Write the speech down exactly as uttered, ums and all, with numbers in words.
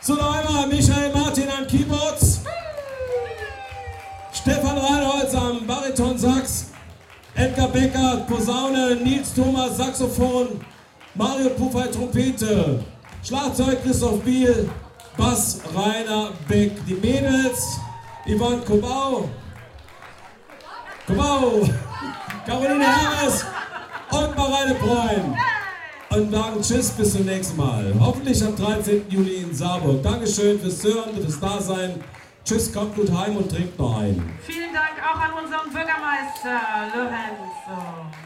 So, noch einmal Michael Martin an Keyboards, Stefan Reinholz am Bariton-Sax, Edgar Becker Posaune, Nils Thomas Saxophon, Mario Puffay Trompete, Schlagzeug Christoph Biel, Bass Rainer Beck, die Mädels Yvonne Kobau, Kobau, Caroline Harris und Mareile Freund. Und sagen Tschüss, bis zum nächsten Mal. Hoffentlich am dreizehnten Juli in Saarburg. Dankeschön fürs Hören, fürs Dasein. Tschüss, kommt gut heim und trinkt noch einen. Vielen Dank auch an unseren Bürgermeister Lorenzo.